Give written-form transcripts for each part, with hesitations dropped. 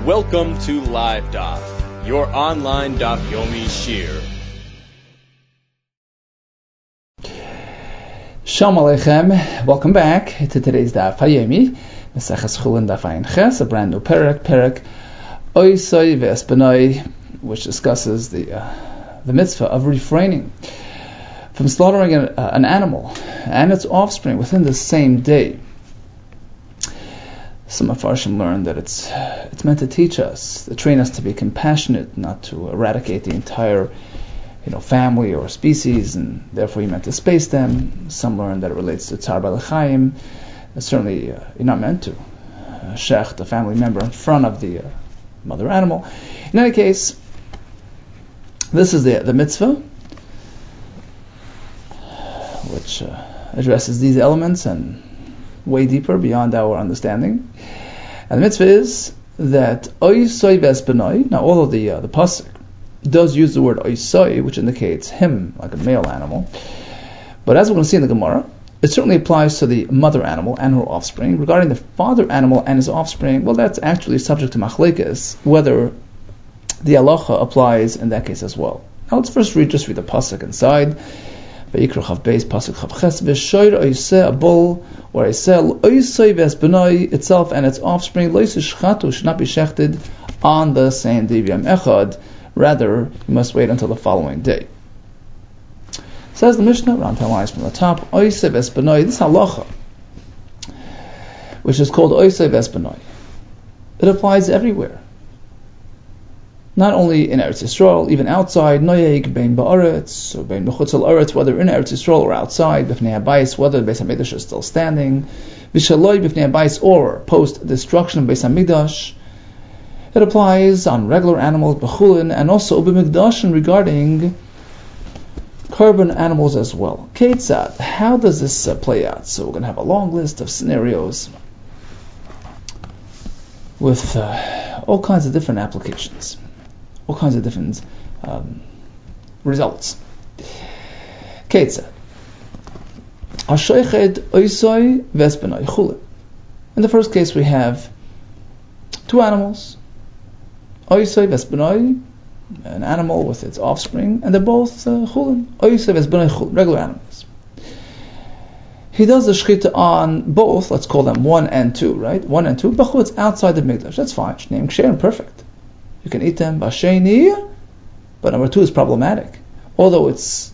Welcome to Live Daf, your online Daf Yomi Shir. Shalom Aleichem, welcome back to today's Daf Yomi, Maseches Chulin Daf Ayin Ches, a brand new Perek Oisoi Ve'espanoi, which discusses the mitzvah of refraining from slaughtering an animal and its offspring within the same day. Some of Farshim learned that it's meant to teach us, to train us to be compassionate, not to eradicate the entire family or species, and therefore you meant to space them. Some learned that it relates to Tzar Balachayim. Certainly you're not meant to shecht a family member in front of the mother animal. In any case, this is the mitzvah, which addresses these elements and way deeper beyond our understanding. And the mitzvah is that oisoi vesbenoi. Now, although the pasuk does use the word oisoi, which indicates him, like a male animal, but as we're going to see in the Gemara, it certainly applies to the mother animal and her offspring. Regarding the father animal and his offspring, well, that's actually subject to machlekes, whether the halacha applies in that case as well. Now, let's first read the pasuk inside. Vayikra Chav Beis pasuk Chav Ches v'shoir oiseh, a bull or a sel oisoi vesbenoi, itself and its offspring loisishchatu, should not be shechted on the same day v'yam echad. Rather, you must wait until the following day. Says the Mishnah, around 10 lines from the top, oiseh vesbenoi, this halacha, which is called oiseh vesbenoi, it applies everywhere. Not only in Eretz Yisrael, even outside, noyeg bein ba'aretz, or bein b'chutz al-aretz, whether in Eretz Yisrael or outside, b'fnei habayis, whether the Beis HaMikdash is still standing, v'shaloi b'fnei habayis, or post-destruction of Beis HaMikdash. It applies on regular animals, b'chulin, and also b'mikdashin regarding carbon animals as well. Ketzad, how does this play out? So we're going to have a long list of scenarios with all kinds of different applications. All kinds of different results. Ketzad. Hashoiched oisoi vesbenoi chulin. In the first case, we have two animals. Oisoi vesbenoi, an animal with its offspring, and they're both chulin. Oisoi vesbenoi chulin, regular animals. He does the shechita on both. Let's call them 1 and 2, right? 1 and 2. B'chutz, outside the mikdash. That's fine. Shneim ksher and perfect. You can eat them b'sheni, but number 2 is problematic. Although it's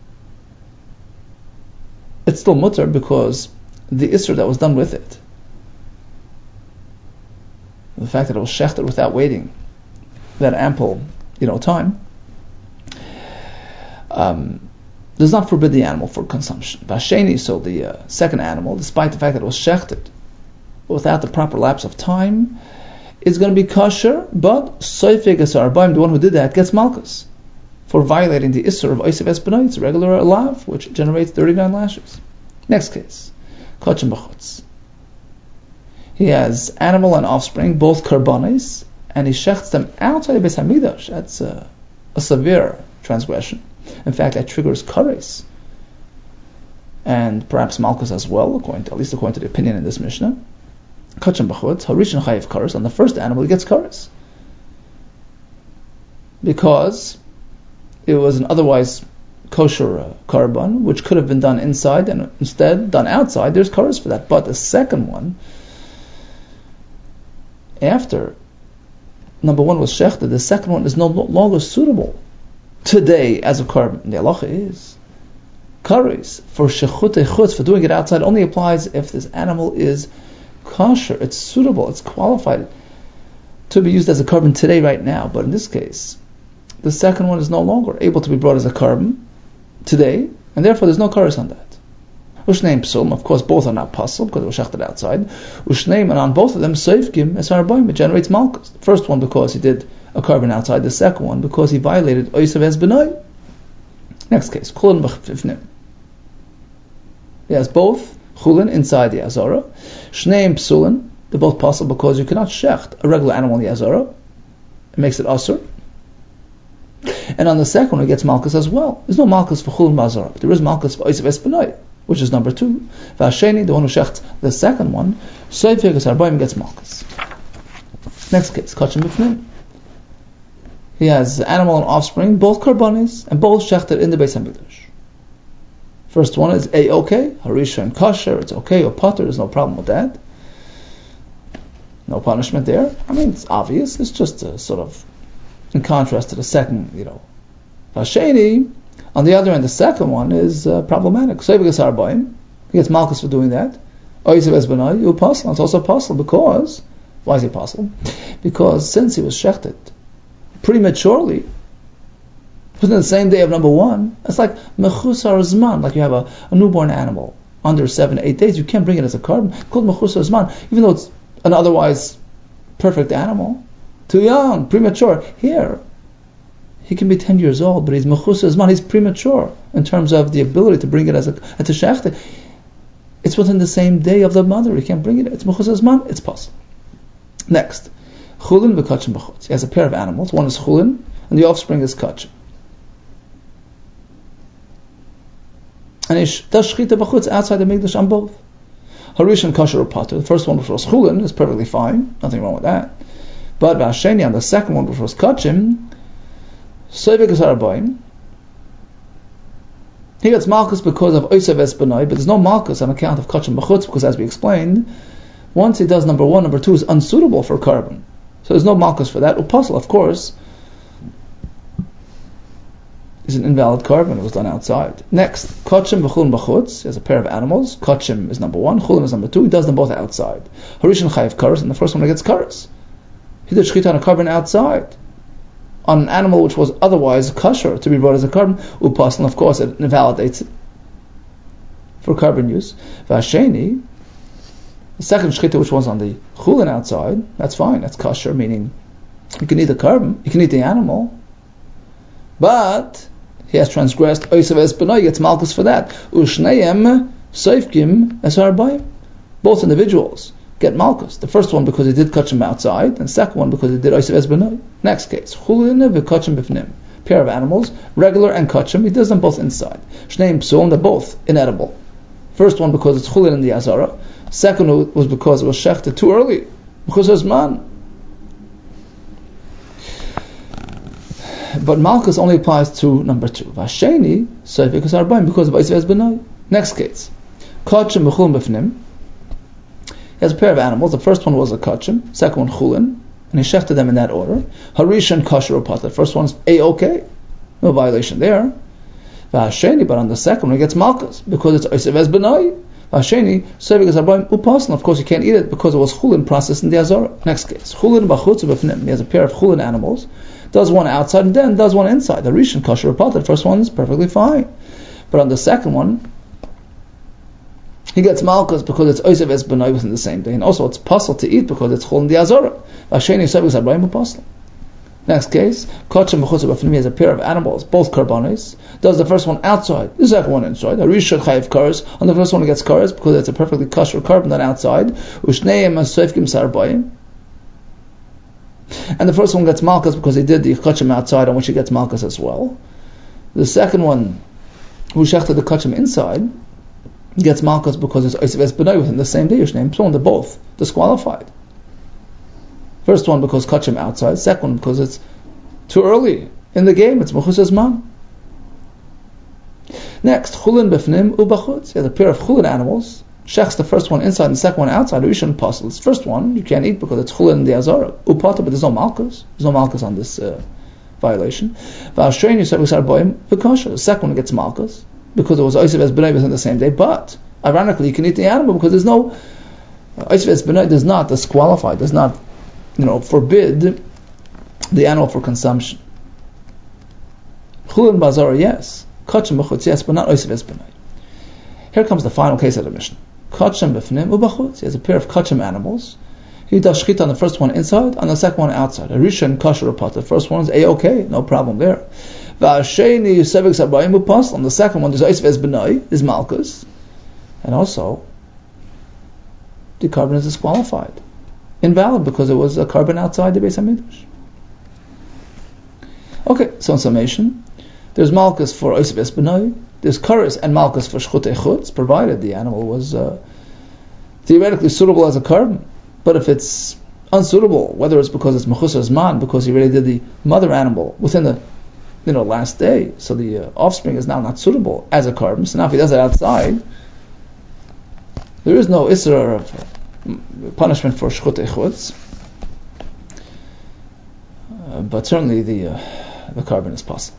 still mutter because the isser that was done with it, the fact that it was shechted without waiting that ample, time, does not forbid the animal for consumption. B'sheni, so the second animal, despite the fact that it was shechted without the proper lapse of time, is going to be kosher, but soifeg asarbaim, the one who did that, gets malchus for violating the isser of oiseh vesbenoi. It's a regular lav, which generates 39 lashes. Next case, kochem b'chutz. He has animal and offspring, both karbanis, and he shechts them outside of Beis HaMikdash. That's a severe transgression. In fact, that triggers kares, and perhaps malchus as well, at least according to the opinion in this Mishnah. Kachem b'chutz, harishon chayiv kares. On the first animal, he gets kares because it was an otherwise kosher karban, which could have been done inside and instead done outside. There's kares for that. But the second one, after number 1 was shechted, the second one is no longer suitable today as a karban. The halacha is kares for shechutei chutz, for doing it outside, only applies if this animal is kosher, it's suitable, it's qualified to be used as a carbon today, right now. But in this case, the second one is no longer able to be brought as a carbon today, and therefore there's no kares on that. Ushneim psul, of course, both are not pasul because it was shechted outside. Ushneim, and on both of them, seifkim esarbaim, it generates malchus. The first one because he did a carbon outside, the second one because he violated oiseh vesbenoi. Next case, chulin b'chifnim. He has both chulin inside the azara. Shneim psulin, they're both possible because you cannot shecht a regular animal in the azara. It makes it asur. And on the second one, it gets malchus as well. There's no malchus for chulin b'azara, but there is malchus for oiseh vesbenoi, which is number 2. Vasheni, the one who shechts the second one, soifeg esarbaim, gets malchus. Next case, kachim b'fnim. He has animal and offspring, both karbanis, and both shechted in the Beis Hamikdash. First one is okay, harisha and kosher, it's okay, or potter, there's no problem with that. No punishment there. I mean, it's obvious, it's just a sort of, in contrast to the second, Vasheni, on the other end, the second one is problematic. He gets malchus for doing that. It's also possible because, why is it possible? Because since he was shechted prematurely, within the same day of number one, it's like mechusar zman, like you have a newborn animal under 7 to 8 days, you can't bring it as a carbon, called mechusar zman, even though it's an otherwise perfect animal, too young, premature. Here, he can be 10 years old, but he's mechusar zman, he's premature in terms of the ability to bring it as a shechted. It's within the same day of the mother, he can't bring it, it's mechusar zman, it's possible. Next, chulin v'kachim b'chutz. He has a pair of animals, one is chulin, and the offspring is kachim. And he does shchita b'chutz outside the mikdash on both. Harish and kosher or potter. The first one, which was chulin, is perfectly fine, nothing wrong with that. But v'asheni, on the second one, which was kachim, soivik is harabayim. He gets malchus because of oisav es benai, but there's no malchus on account of kachim b'chutz, because as we explained, once he does number one, number two is unsuitable for carbon. So there's no malchus for that. Upasul, of course, is an invalid carbon. It was done outside. Next, kachim v'chulin b'chutz. He has a pair of animals. Kachim is number one, chulin is number two. He does them both outside. Harish and chayiv karas, and the first one gets karas. He did shchita on a carbon outside, on an animal which was otherwise kosher to be brought as a carbon. Upasul, of course, it invalidates it for carbon use. V'asheni, the second shchita, which was on the chulin outside, that's fine, that's kosher, meaning you can eat the carbon, you can eat the animal, but he has transgressed oisav es benai, gets malchus for that. Ushneim seifkim es harbayim. Both individuals get malchus. The first one because he did kachim outside, and the second one because he did oisav es benai. Next case, chulin v'kachim b'fnim. Pair of animals, regular and kachim, he does them both inside. Shneim psulim, they're both inedible. First one because it's chulin in the azara. Second was because it was shechted too early, because there's man. But malchus only applies to number two. Vasheni, seifik is arbaim, because of oisav es benai. Next case, kachim v'chulin b'fnim. He has a pair of animals. The first one was a kachim, second one chulin, and he shechted them in that order. Harish and kosher or potter. The first one's okay, no violation there. Vasheni, but on the second one he gets malchus because it's oisav es benai. Vasheni, seifik is arbaim upasan. Of course, you can't eat it because it was chulin processed in the azara. Next case, chulin b'chutz b'fnim. He has a pair of chulin animals. Does one outside and then does one inside. The Rish and kosher or potter. The first one is perfectly fine, but on the second one, he gets malchus because it's oisav es benai within the same day, and also it's possible to eat because it's chulin the azara. Vasheni seifik is arbaim upasan. Next case, kachim b'chutz b'fnim has a pair of animals, both karbanis. Does the first one outside, the second one inside. The Rish chayiv karas. On the first one, he gets karas because it's a perfectly kosher carbon done outside. Ushneim seifkim sarbayim. And the first one gets malchus because he did the kachim outside, on which he gets malchus as well. The second one, who shechted the kachim inside, gets malchus because it's oisav es benai within the same day. So they're both disqualified. First one because kachim outside, second one because it's too early in the game, it's mechusar zman. Next, chulin b'fnim u'bachutz. He has a pair of chulin animals. Shechs the first one inside and the second one outside. Rishon pasul. This first one you can't eat because it's chulin in the azara. Upata, but there's no malchus. There's no malchus on this violation. V'ashrein you said we started boyim v'kosher. The second one gets malchus because it was oisav es benai within the same day. But ironically, you can eat the animal because there's no oisav es benai does not disqualify, does not forbid the animal for consumption. Chulin b'azara, yes. Kachim b'chutz, yes, but not oisav es benai. Here comes the final case of the Mishnah. Kachim b'fnim u'bachutz. He has a pair of kachim animals. He does shchita on the first one inside, on the second one outside. A rishon kosher or potter. The first one is okay, no problem there. V'asheni seifik sarbayim u'pasal. On the second one, there's oisav es benai, is malchus, and also the carbon is disqualified, invalid because it was a carbon outside the Beis Hamikdash. Okay, so in summation, there's malchus for oisav es benai. There's karas and malchus for shchutei chutz, provided the animal was theoretically suitable as a carbon. But if it's unsuitable, whether it's because it's mechusar zman, because he already did the mother animal within the last day, so the offspring is now not suitable as a carbon. So now if he does it outside, there is no isra of punishment for shchutei chutz, but certainly the carbon is possible.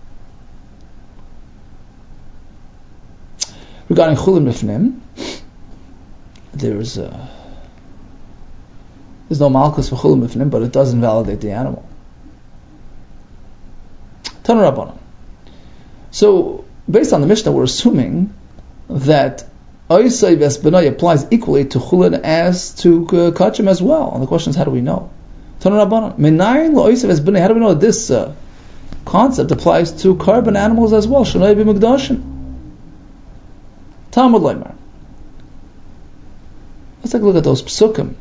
Regarding chulin b'fnim, there's no malchus for chulin b'fnim, but it does invalidate the animal. Tanu Rabbanan. So, based on the Mishnah, we're assuming that Oisei ves Benai applies equally to chulin as to kachim as well. And the question is, how do we know? Tanu Rabbanan. Menayin lo Oisei ves Benai. How do we know that this concept applies to carbon animals as well? Shnei b'mikdashin. Talmud Leimar. Let's take a look at those psukim.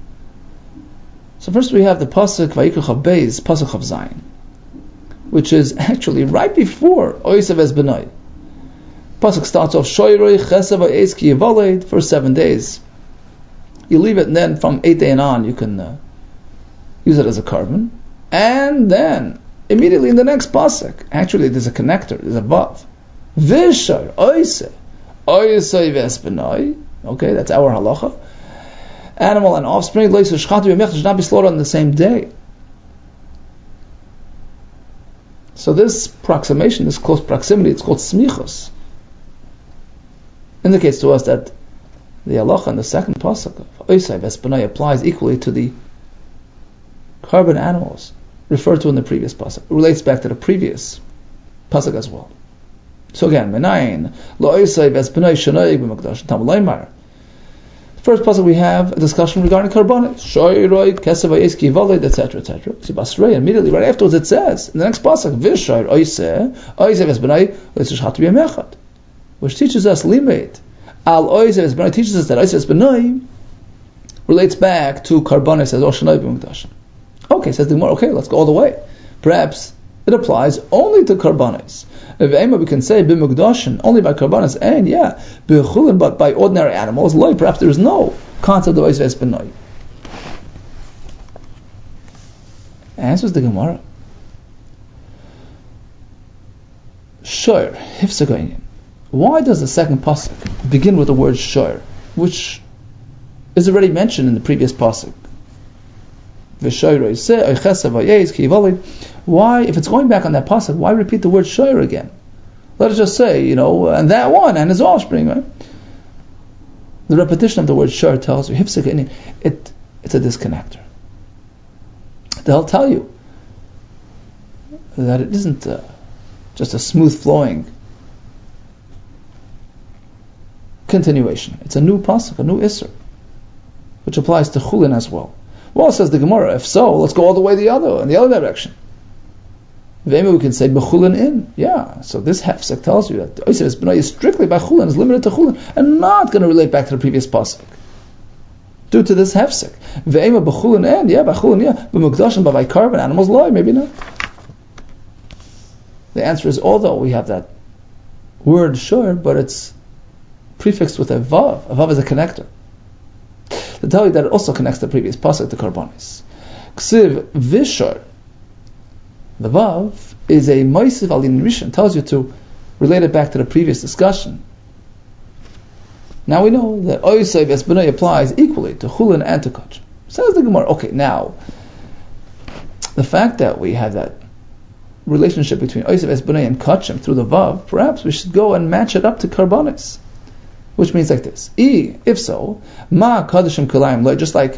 So first we have the pasuk Vayikra Chav Beis, pasuk Chav Zayin, which is actually right before Oisav Es Benai. Pasuk starts off Shoyroi Chesav Ha'ez Ki Yivaled for 7 days. You leave it, and then from 8th day and on you can use it as a carbon. And then immediately in the next pasuk, actually there's a connector, there's a vav. Vishar Oisav Es Benai. Okay, that's our halacha. Animal and offspring should not be slaughtered on the same day. So this proximation, this close proximity, it's called smichos, indicates to us that the halacha in the second pasuk of Oisai Vespanai applies equally to the carbon animals referred to in the previous pasuk. It relates back to the previous pasuk as well. So again, menayin lo Oisai Vespanai shanoig b'makdash Talmud Leimar. First pasuk we have a discussion regarding karbonis, shoyroi, kesav ha'ez ki yivaled, etc., etc. See, Basrei immediately right afterwards it says in the next pasuk, v'shayr oiseh v'esbenai leitzur shchat b'yamechad, which teaches us limit. Al oiseh v'esbenai teaches us that oiseh v'esbenai relates back to karbonis as oshanai b'mukdash. Okay, says the Gemara. Okay, let's go all the way. Perhaps it applies only to karbonis. We can say b'mukdashin only by karbanis, and b'chulin, but by ordinary animals. Like perhaps there is no concept of oisves benai. Answers the Gemara. Shor hifsagayin. Why does the second pasuk begin with the word shor, which is already mentioned in the previous pasuk? Why, if it's going back on that pasuk, why repeat the word shor again? Let us just say, and that one and his offspring, right? The repetition of the word shor tells you, it's a disconnector. They'll tell you that it isn't just a smooth flowing continuation. It's a new pasuk, a new isser, which applies to chulin as well. Well, says the Gemara, if so, let's go all the way in the other direction. Maybe we can say b'chulin in. Yeah, so this hefsek tells you that the Oisves Benai is strictly by chulin, is limited to chulin, and not going to relate back to the previous pasuk. Due to this hefsek. Ve'ema b'chulin in, b'chulin, b'mukdashim, by carbon animals, loy, maybe not. The answer is, although we have that word shor, but it's prefixed with a vav. A vav is a connector. To tell you that it also connects the previous pasuk to karbonis. Ksiv vishor, the vav is a moisiv alin rishon, tells you to relate it back to the previous discussion. Now we know that oisei v'esbenai applies equally to chulin and to kach. Says the Gemara. Okay, now the fact that we have that relationship between oisei v'esbenai and kachim through the vav, perhaps we should go and match it up to karbonis. Which means like this. If so, ma kadashim kalayim, just like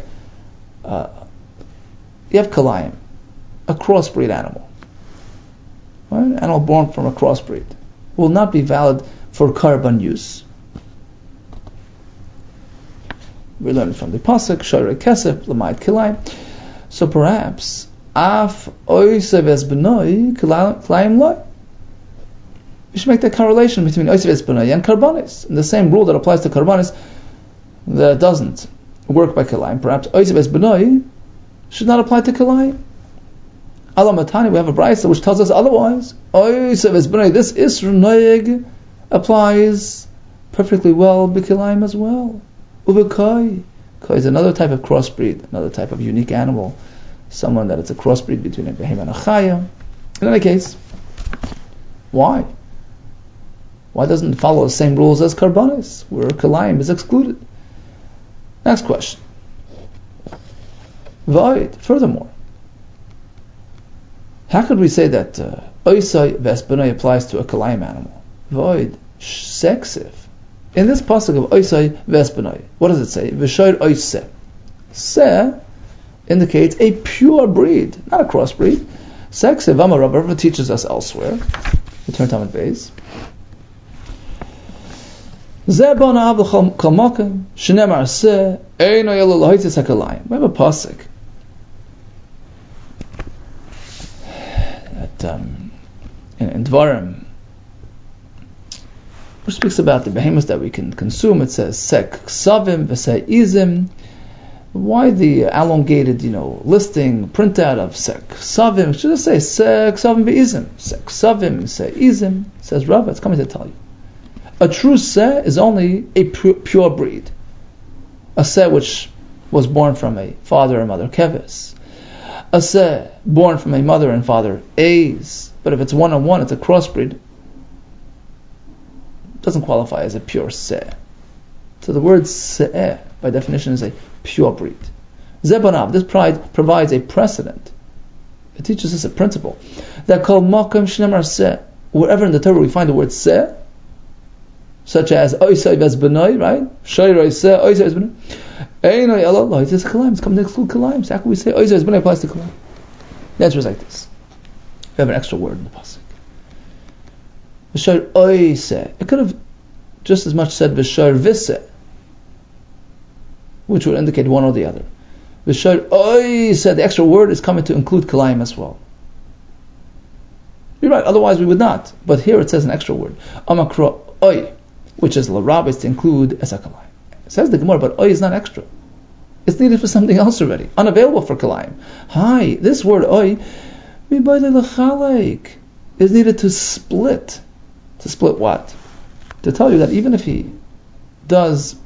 you have kalayim, a crossbreed animal. Right? An animal born from a crossbreed will not be valid for carbon use. We learned from the pasuk, shoyrei kesef, l'mayit kalayim. So perhaps, af oisev es benoi kalayim loy. You should make that correlation between Oisves Benai and Karbanis. And the same rule that applies to Karbanis that doesn't work by Kalayim. Perhaps Oisves Benai should not apply to Kalayim. Alam Matani, we have a brayso which tells us otherwise. Oisves Benai, this Isr Noeg applies perfectly well by Kalayim as well. Ubekai, Because another type of crossbreed, another type of unique animal, someone that it's a crossbreed between a behemoth and a chaya. In any case, why? Why doesn't it follow the same rules as karbanis, where kalayim is excluded? Next question. Void. Furthermore, how could we say that oisai vesbenai applies to a kalayim animal? Void. Sexiv. In this pasuk of oisai vesbenai, what does it say? V'shoir oiseh. Se indicates a pure breed, not a crossbreed. Sexiv, Amar teaches us elsewhere. We turn to Amud Beis. We have a pasuk in Dvarim, which speaks about the behemoths that we can consume. It says sek ksavim v'sei izim. Why the elongated, listing printout of sek ksavim? Should just say sek ksavim v'izim. Sek ksavim v'sei izim. Says Rava, it's coming to tell you. A true seh is only a pure breed. A seh which was born from a father and mother keves. A seh born from a mother and father a's. But if it's one-on-one, it's a crossbreed. It doesn't qualify as a pure seh. So the word seh, by definition, is a pure breed. Zebanav, this pride provides a precedent. It teaches us a principle that called makam shnemar seh. Wherever in the Torah we find the word seh, such as oisai vesbenai, right? Shoir oiseh, oisai vesbenai. Einoi elah, it says kalayim. It's coming to exclude kalayim. So how can we say oisai vesbenai applies to kalayim? The answer is like this. We have an extra word in the pasuk. V'shoir oiseh. It could have just as much said v'shoir viseh, which would indicate one or the other. V'shoir oiseh, the extra word is coming to include kalayim as well. You're right, otherwise we would not. But here it says an extra word. Amakro oi, which is l'rabis to include as a kalayim. It says the Gemara, but oi is not extra. It's needed for something else already, unavailable for kalayim. Hi, this word oi, is needed to split. To split what? To tell you that even if he does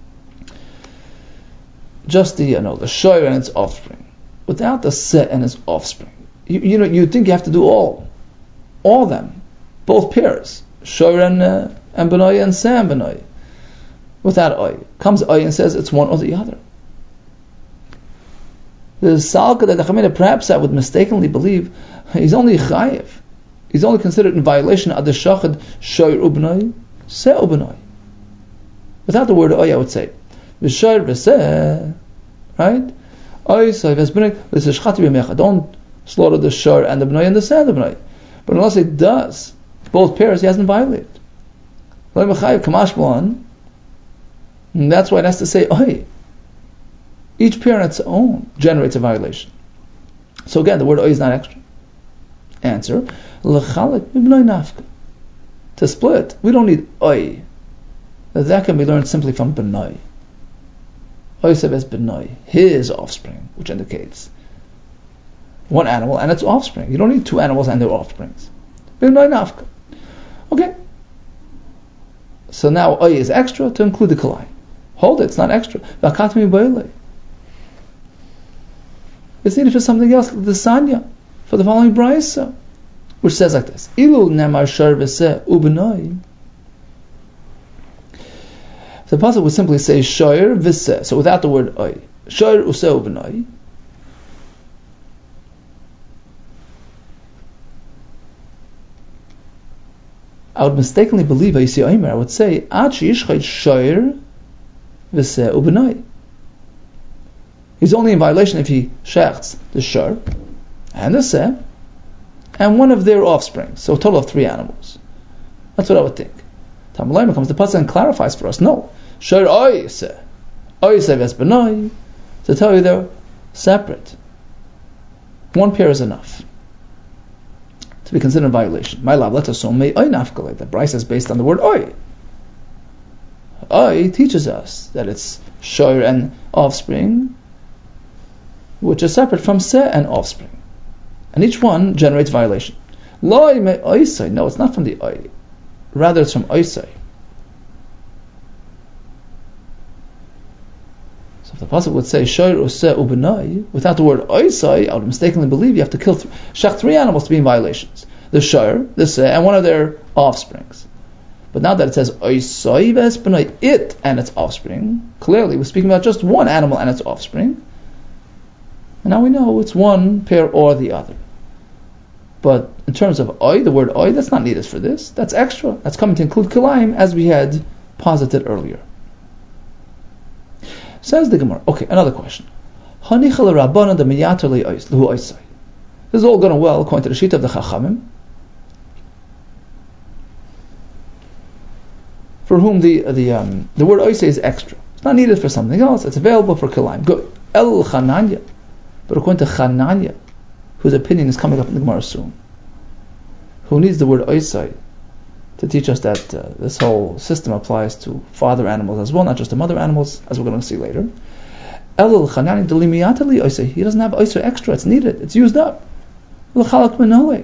just the shoyer and its offspring, without the set and its offspring, you think you have to do all of them, both pairs, shoyer and benoi and sam benoi. Without oy, comes oy and says it's one or the other. The salka that the Chamina perhaps I would mistakenly believe he's only chayiv. He's only considered in violation of the shachad shoyer ubenoi se ubenoi. Without the word oy, I would say v'shoyer v'seh, right? Oy so v'sbenoi v'seshchati b'mecha. Don't slaughter the shoyer and the benoi and the seh the benoi. But unless it does both pairs, he hasn't violated. And that's why it has to say oy. Each pair on its own generates a violation. So again, the word oy is not extra. Answer: to split, we don't need oy. That can be learned simply from benoi. Oy seves benoi, his offspring, which indicates one animal and its offspring. You don't need two animals and their offsprings. Benoi nafka. Okay. So now oy is extra to include the kalai. Hold it, it's not extra. It's needed for something else, the sanya, for the following brayso, which says like this: Ilu nemar shor v'seh ubenoi. The pasuk would simply say shoyer v'seh, so without the word oy, shoyer useh ubenoi. I would mistakenly believe I would say ad sheyishchayt shoyer v'seh ubenoi. He's only in violation if he shechts the shor and the seh and one of their offspring. So a total of 3 animals. That's what I would think. Tamalayim comes to pasuk and clarifies for us. No, shor oy seh ves benoi, to tell you they're separate. One pair is enough to be considered a violation. My love, let's assume may oy nafkalei. The Bryce is based on the word oy. Oy teaches us that it's shor and offspring, which is separate from seh and offspring, and each one generates violation. Loi me oisai. No, it's not from the oy. Rather, it's from oisai. So if the pasuk would say shoir useh ubenai without the word oisai, I would mistakenly believe you have to kill shech 3 animals to be in violations: the shoir, the seh, and one of their offsprings. But now that it says oisai vesbenai, it and its offspring, clearly we're speaking about just one animal and its offspring. And now we know it's one pair or the other. But in terms of oi, the word oi, that's not needed for this. That's extra. That's coming to include kilayim, as we had posited earlier. Says the Gemara. Okay, another question. This is all going well according to the sheet of the Chachamim, for whom the word oisei is extra. It's not needed for something else. It's available for kilayim. Good. El Chananya. But according to Chananya, whose opinion is coming up in the Gemara soon, who needs the word oisei to teach us that this whole system applies to father animals as well, not just the mother animals, as we're going to see later. He doesn't have oisei extra. It's needed. It's used up. So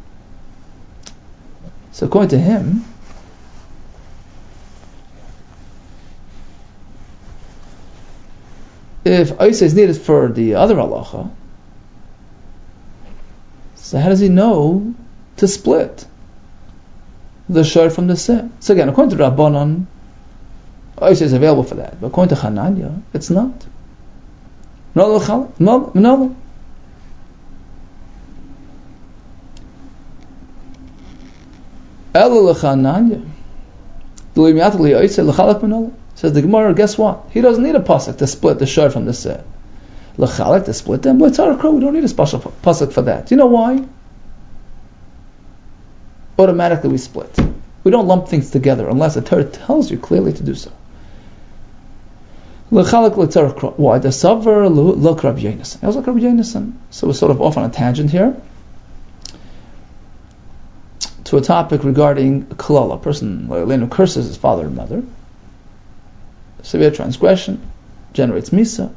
according to him, if oisei is needed for the other halacha, so how does he know to split the shor from the seh? So again, according to Rabbanan, oisei is available for that, but according to Chananya, it's not. No. Says the Gemara, guess what? He doesn't need a pasuk to split the shor from the seh. L'chalek, to split them, we don't need a special pasuk for that. Do you know why? Automatically we split. We don't lump things together unless the Torah tells you clearly to do so. L'chalek l'tzarech kro. Why? The savar look Rabbi Yonasan. I was like Rabbi Yonasan. So we're sort of off on a tangent here to a topic regarding klal, a person who curses his father and mother. Severe transgression generates misa.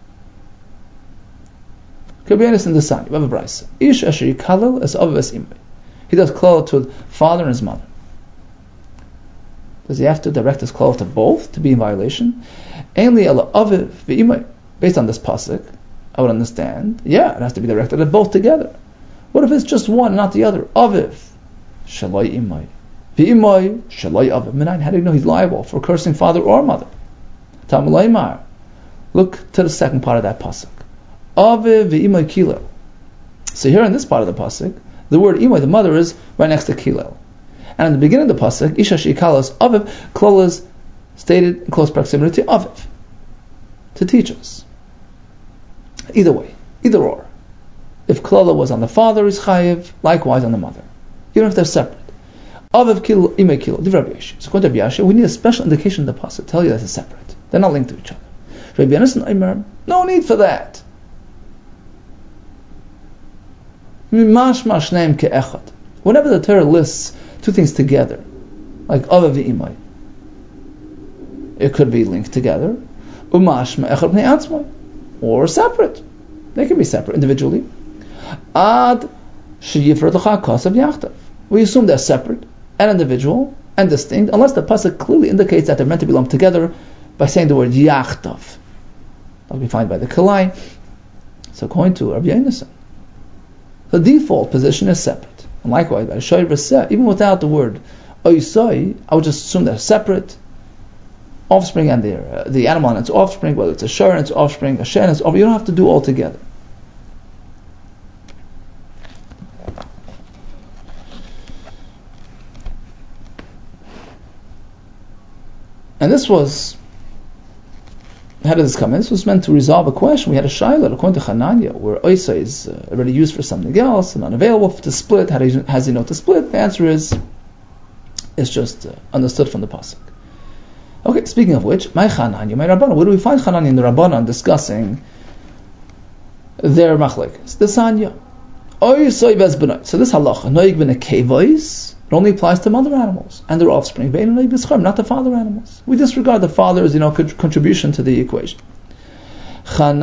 Rabbi Yonasan the son, you have a brayso. Ish asher yikalel es aviv es imay. He does klal to his father and his mother. Does he have to direct his klal to both to be in violation? Ainli ala aviv ve'imay. Based on this pasuk, I would understand. Yeah, it has to be directed at both together. What if it's just one, not the other? Aviv shalai imay, ve'imay shalai aviv. Menayin, how do you know he's liable for cursing father or mother? Tamulay mar. Look to the second part of that pasuk. Aviv ve'imay kilel. So here in this part of the pasuk, the word imay, the mother, is right next to kilel. And in the beginning of the pasuk, isha sheikalas aviv, klal is stated in close proximity to aviv, to teach us. Either way, either or. If klala was on the father, is chayiv, likewise on the mother. You don't have to have separate. Aviv kil, imay kil, div Rabbi Yashe. So according to Rabbi Yashe, we need a special indication in the pasuk to tell you that it's separate. They're not linked to each other. Rabbi Yonasan Aimer, no need for that. Whenever the Torah lists two things together, like Aviv ve'imay, it could be linked together, or separate. They can be separate individually. We assume they're separate and individual and distinct, unless the pasuk clearly indicates that they're meant to be lumped together by saying the word yachtav. That'll be found by the Kalai. So according to Rabbi Yonasan, the default position is separate. And likewise, by the Shoir v'seh, even without the word oisai, I would just assume they're separate. Offspring and the animal and its offspring, whether it's a Shoir and its offspring, a Sheh and its offspring, you don't have to do all together. And this was, how did this come in? This was meant to resolve a question. We had a shayla according to Chananya, where oisa is already used for something else and unavailable to split. How does he know to split? The answer is, it's just understood from the pasuk. Okay, speaking of which, my Chananya, my Rabbanan. Where do we find Chananya in the Rabbanan discussing their machlekes? The Sanya. Oisa ves. So this halacha, noig ben kevois, it only applies to mother animals and their offspring, not the father animals. We disregard the father's contribution to the equation. We have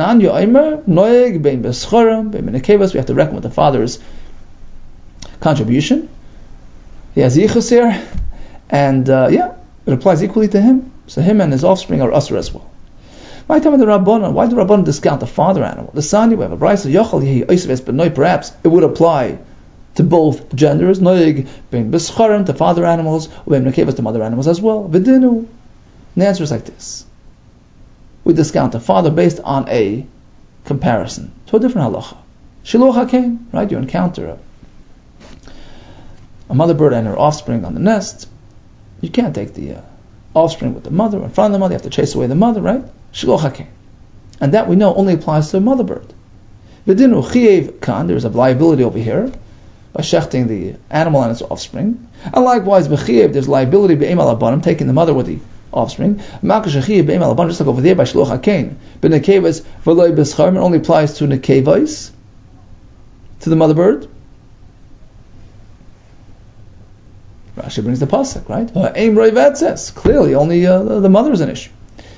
to reckon with the father's contribution. He has yichus here, and it applies equally to him. So him and his offspring are usher as well. Why do the Rabbanan discount the father animal? The son, we have a brayso yochal yehi oisav es benoi. Perhaps it would apply to both genders. Noig being bescharim to father animals, ubeim nekevas to mother animals as well. V'dinu. And the answer is like this: we discount the father based on a comparison to a different halacha. Shiluach hakein, right? You encounter a mother bird and her offspring on the nest. You can't take the offspring with the mother in front of the mother. You have to chase away the mother, right? Shiluach hakein, and that we know only applies to a mother bird. V'dinu chiev kan. There is a liability over here by shechting the animal and its offspring, and likewise b'chiev there's liability b'eim alabanim, taking the mother with the offspring. Just like over there by Shiluach hakein, but nekevas v'loy b'scharim, it only applies to nekevas, to the mother bird. Rashi brings the pasuk, right? Aim roivet says clearly only the mother is an issue.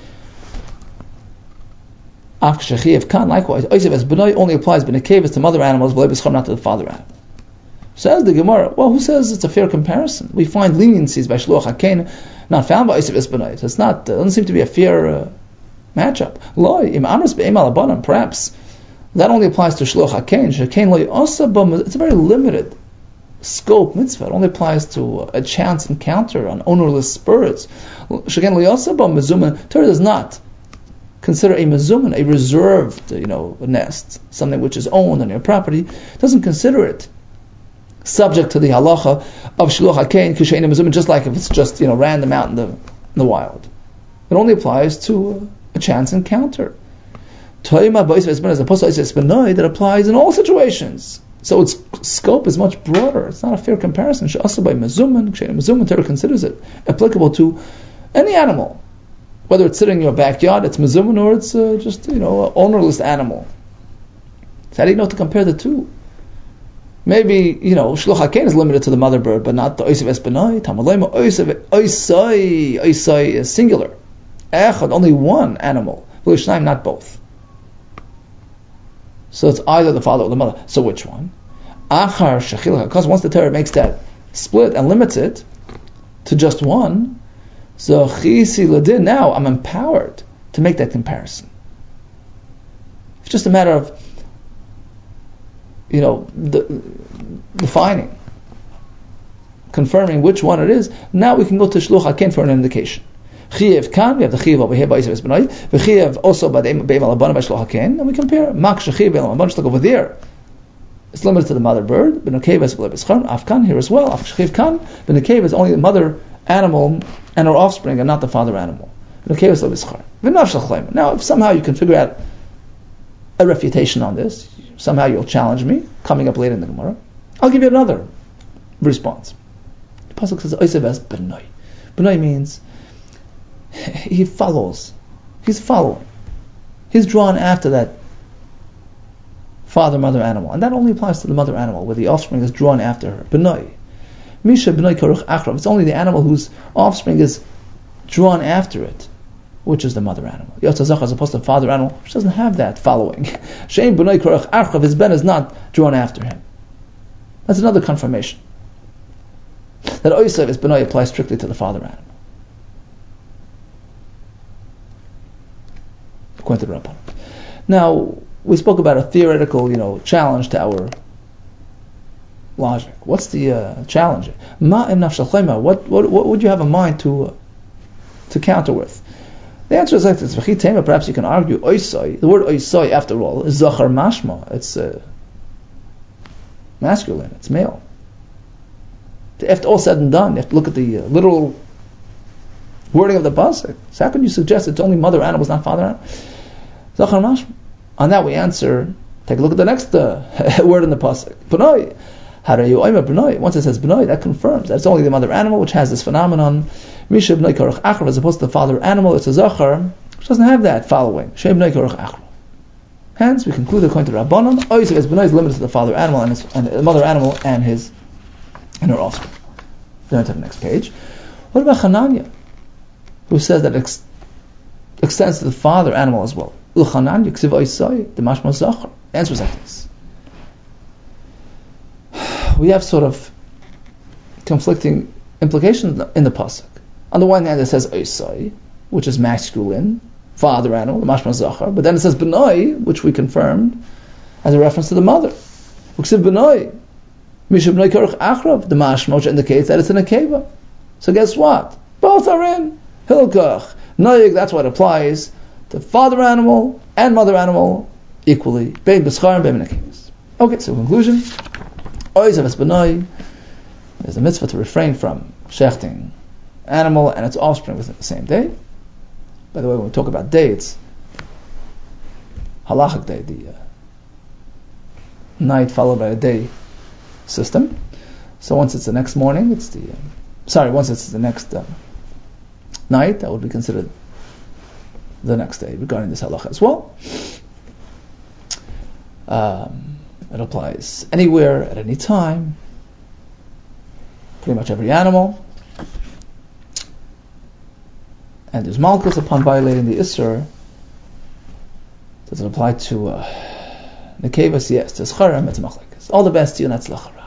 Likewise, oisav es benoi only applies b'nekevas to mother animals, v'loy b'scharim, not to the father animal. Says the Gemara, well, who says it's a fair comparison? We find leniencies by Shiluach hakein not found by oisav es benoi. So it's not, doesn't seem to be a fair matchup. Loi im amros be'eim alabanim, perhaps that only applies to Shiluach hakein. Shekein loy osabam. It's a very limited scope mitzvah. It only applies to a chance encounter on ownerless birds. Shekein loy osabam mezuman. Torah does not consider a mezuman, a reserved, nest, something which is owned on your property. It doesn't consider it subject to the halacha of Shiluach hakein kishein mezuman, just like if it's just random out in the wild. It only applies to a chance encounter. That applies in all situations. So its scope is much broader. It's not a fair comparison. Torah considers it applicable to any animal, whether it's sitting in your backyard, it's mezuman, or it's just an ownerless animal. So how do you know to compare the two? Maybe Shiluach hakein is limited to the mother bird, but not the oisav es benoi. Tamalema oisai is singular. Echad, only one animal. V'lishnayim, not both. So it's either the father or the mother. So which one? Achar shechilach, because once the Torah makes that split and limits it to just one, so chisi ladin, now I'm empowered to make that comparison. It's just a matter of defining, confirming which one it is. Now we can go to Shiluach hakein for an indication. Chiev kan, we have the chiev over here by Oisav es benoi. V'chiev also by be'em alabanim by Shiluach hakein, and we compare. Mak shechiev be'em alabanim, just like over there, it's limited to the mother bird. B'nekevas v'loy b'scharim. Afkan here as well. Af shechiev kan, b'nekevas is only the mother animal and her offspring, and not the father animal. B'nekevas v'loy b'scharim. V'nafshal chleim. Now, if somehow you can figure out a refutation on this, somehow you'll challenge me, coming up later in the Gemara, I'll give you another response. The pasuk says Oisav es benoi. Benoi means he follows. He's following. He's drawn after that father-mother animal. And that only applies to the mother animal, where the offspring is drawn after her. Benoi. Misha benoi karuch achrav. It's only the animal whose offspring is drawn after it, which is the mother animal. Yotzazach, as opposed to the father animal, which doesn't have that following. Shein benoi karuch achrav. His ben is not drawn after him. That's another confirmation that Oisav es benoi applies strictly to the father animal. According to the Rabbanan. Now, we spoke about a theoretical, challenge to our logic. What's the challenge? Ma im nafshal chayma. What would you have in mind to counter with? The answer is like this. Perhaps you can argue oisai. The word oisai, after all, is zachar mashma. It's masculine. It's male. After all said and done, you have to look at the literal wording of the pasuk. So how can you suggest it's only mother animals, not father animals? Zachar mashma. On that we answer, take a look at the next word in the pasuk. Benoi. Once it says benoi, that confirms that it's only the mother animal which has this phenomenon. Misha b'noi karuch achrav, as opposed to the father animal, it's a zachar which doesn't have that following. Shei b'noi karuch achrav. Hence, we conclude according to Rabbanan, Oisav es benoi is limited to the father animal and the mother animal and her offspring. Then to the next page. What about Hananya, who says that it extends to the father animal as well? L'Hananya ksiv oisai the mashma zachar. The answer is like this. We have sort of conflicting implications in the pasuk. On the one hand, it says oisai, which is masculine, father animal, the mashma zachar, but then it says benoi, which we confirmed as a reference to the mother. Uksiv benoi, misha benoi karuch achrav, the mashma, which indicates that it's in a keva. So guess what? Both are in hilkach. Noyig, that's what applies to father animal and mother animal equally. Bein b'schar and bein b'nekevas. Okay, so conclusion. Oizav es benoi, there's a mitzvah to refrain from shechting animal and its offspring within the same day. By the way, when we talk about day, it's halachic day, the night followed by a day system. So once it's the next morning, once it's the next night, that would be considered the next day regarding this halacha as well. It applies anywhere, at any time, pretty much every animal. And there's malchus upon violating the Isser. Does it apply to Nekevas? Yes. There's Charam, it's Machlekes. All the best to you, and that's Lachar.